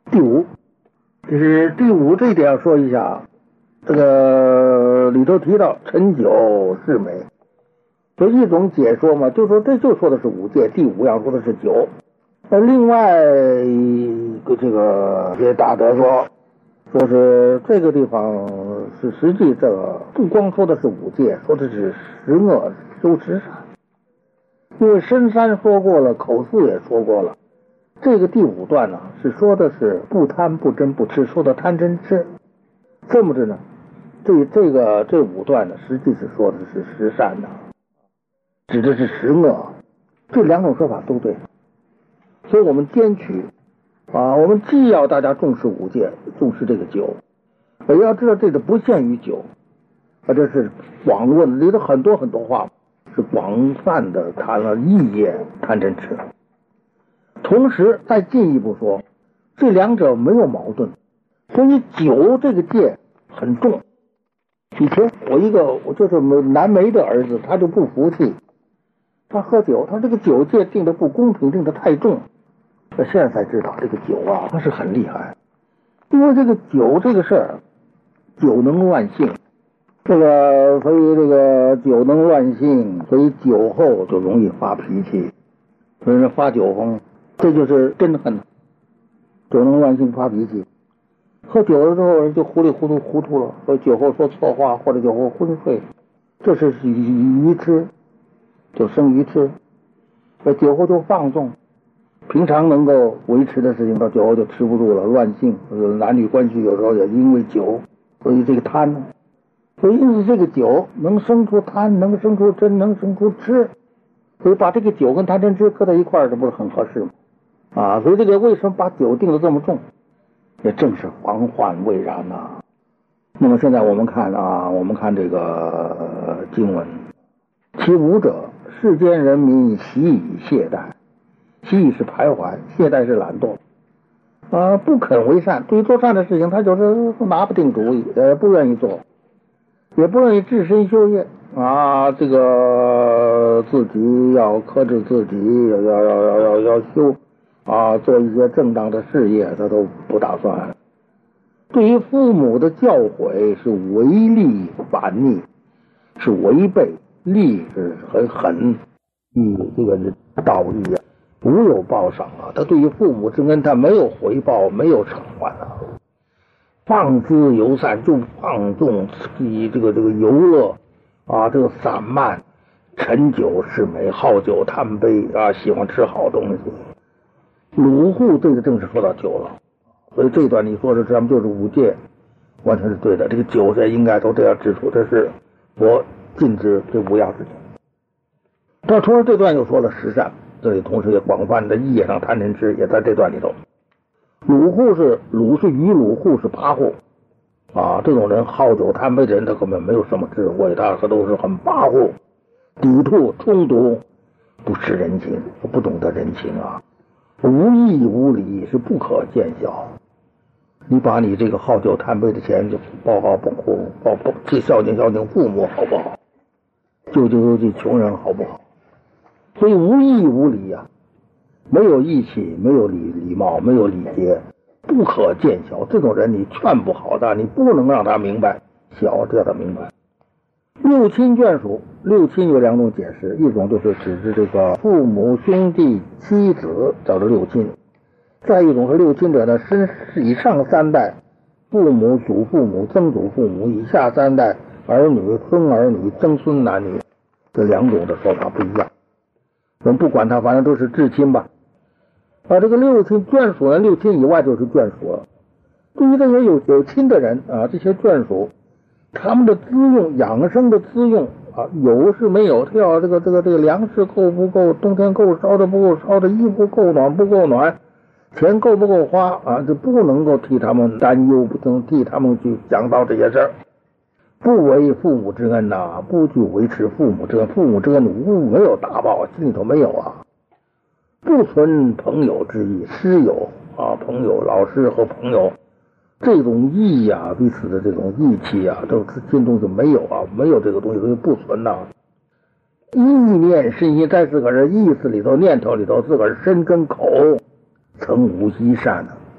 第五，就是第五这一点要说一下，这个里头提到陈酒是美，所以一种解说嘛，就说这就说的是五戒，第五样说的是酒。另外这个也大德说是这个地方是实际这个不光说的是五戒，说的是十恶修十善。因为深山说过了，口述也说过了，这个第五段呢是说的是不贪不嗔不痴，说的贪嗔痴。这么着呢，这五段呢实际是说的是十善的，指的是十恶。这两种说法都对，所以我们兼取我们既要大家重视五戒，重视这个酒，也要知道这个不限于酒，这是广论里头很多很多话是广泛的谈了异业贪嗔痴。同时再进一步说，这两者没有矛盾，所以酒这个戒很重。以前我就是南梅的儿子，他就不服气，他喝酒，他这个酒戒定的不公平，定的太重。现在才知道这个酒它是很厉害，因为这个酒这个事儿，酒能乱性，所以这个酒能乱性，所以酒后就容易发脾气，所以发酒疯，这就是真恨。酒能乱性发脾气，喝酒了之后人就糊里糊涂了，或者酒后说错话，或者酒后昏睡，这是愚痴，就生愚痴。酒后就放纵，平常能够维持的事情到酒后就持不住了，乱性，男女关系有时候也因为酒，所以这个贪呢，所以因此这个酒能生出贪，能生出嗔，能生出痴，所以把这个酒跟贪嗔痴搁在一块儿，这不是很合适吗？所以这个为什么把酒定得这么重，也正是防患未然呐。那么现在我们看这个经文，其五者，世间人民习以懈怠，习以是徘徊，懈怠是懒惰，不肯为善。对于做善的事情，他就是拿不定主意，不愿意做，也不愿意置身修业这个自己要克制自己，要修做一些正当的事业，他都不打算。对于父母的教诲是违逆反逆，是违背，逆是很狠，这个是道义无有报赏他对于父母之恩他没有回报，没有偿还放之游散，就放纵这个游乐这个散漫，陈酒是美，好酒贪杯喜欢吃好东西，鲁户这个正是说到酒了。所以这一段你说的咱们就是五戒，完全是对的。这个酒也应该都这样指出，这是我禁止这五样事情。但同时这段又说了十善，这里同时也广泛的意义上贪嗔痴也在这段里头。鲁是愚鲁，户是跋扈这种人好酒贪杯的人，他根本没有什么智慧，他都是很跋扈、抵触、冲突，不识人情，不懂得人情无义无礼，是不可见效。你把你这个好酒贪杯的钱就报去孝敬父母好不好？救穷人好不好？所以无义无礼没有义气，没有礼貌，没有礼节，不可见效。这种人你劝不好的，你不能让他明白，小叫他明白。六亲眷属，六亲有两种解释，一种就是指这个父母兄弟妻子叫做六亲，再一种是六亲者呢，身世以上三代，父母祖父母曾祖父母，以下三代儿女孙儿女曾孙男女，这两种的说法不一样。我们不管他，反正都是至亲吧。这个六亲眷属呢，六亲以外就是眷属了。对于这些有亲的人这些眷属，他们的资用，养生的资用有是没有，他要这个粮食够不够，冬天够烧的不够烧的，衣服够暖不够暖，钱够不够花就不能够替他们担忧，不能替他们去想到这些事儿。不为父母之恩不去维持父母之恩，父母之恩没有大报，心里头没有不存朋友之意，师友朋友，老师和朋友这种义彼此的这种义气都心中就没有没有这个东西，所以不存意念深心，在自个儿的意思里头、念头里头，自个儿身跟口曾无一善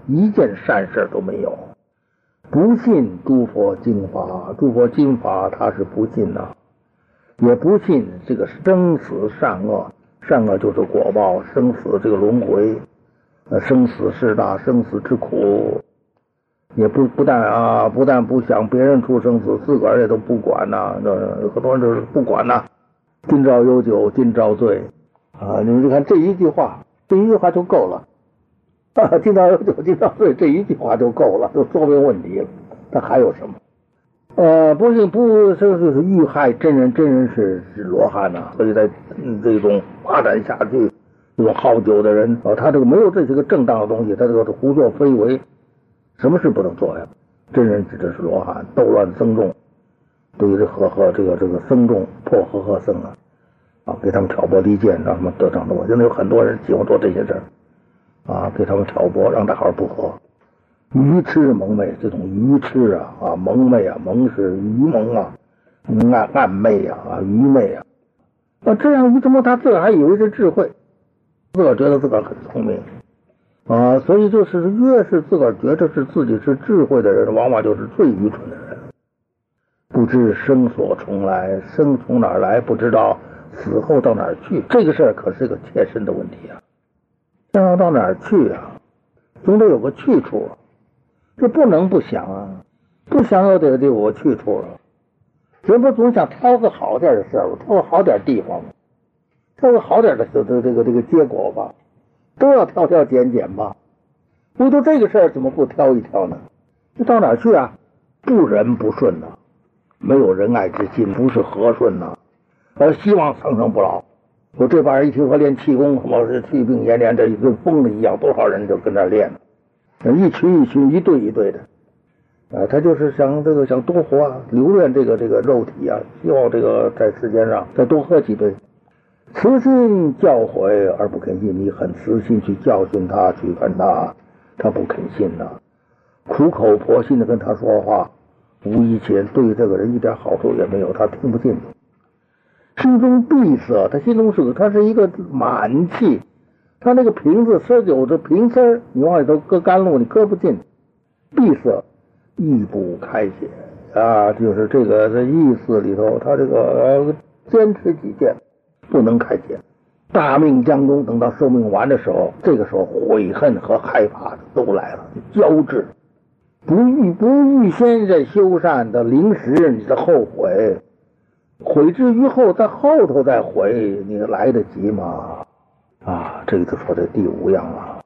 一件善事都没有。不信诸佛经法，诸佛经法他是不信呐，也不信这个生死善恶，善恶就是果报，生死这个轮回，生死事大，生死之苦，也不但不想别人出生死，自个儿也都不管呐，很多人就是不管呐，今朝有酒今朝醉啊，你们就看这一句话就够了。今朝有酒今朝醉，这一句话就够了，就说明问题了。他还有什么？不是就是遇害真人是罗汉呐，所以在这种发展下去，这种好酒的人他这个没有这些个正当的东西，他这个胡作非为，什么事不能做呀？真人指的是罗汉，斗乱僧众，对于和这个僧众破和僧给他们挑拨离间，让他们得逞的。我现在有很多人喜欢做这些事给他们挑拨，让大伙不和。愚痴蒙昧，这种愚痴蒙昧蒙是愚蒙暗昧愚昧这样一么他自个儿还以为是智慧，自个儿觉得自个儿很聪明所以就是越是自个儿觉得是自己是智慧的人，往往就是最愚蠢的人。不知生所从来，生从哪儿来不知道，死后到哪儿去，这个事儿可是个切身的问题生要到哪儿去总得有个去处这不能不想不想有得有个去处人不总想挑个好点的事儿，挑个好点地方，挑个好点的这个结果吧，都要挑拣吧。唯独这个事儿怎么不挑一挑呢？这到哪儿去不仁不顺没有仁爱之心，不是和顺希望长生不老。我这帮人一听说练气功，是去病延年，这跟疯了一样，多少人就跟那练一群一对一对的他就是想多活留恋这个肉体希望这个在世间上再多喝几杯。慈心教诲而不肯信，你很慈心去教训他去劝他不肯信苦口婆心的跟他说话，无疑间对这个人一点好处也没有，他听不进。心中闭塞，他心中他是一个满气，他那个瓶子赊酒这瓶丝你往里头搁甘露你搁不进，闭塞亦不开解就是这意思里头，他这个坚持己见不能开解。大命将终，等到寿命完的时候，这个时候悔恨和害怕都来了，交织。不预先在修善的临时你的后悔，悔之于后，在后头再悔，你来得及吗？这个就说这第五样了。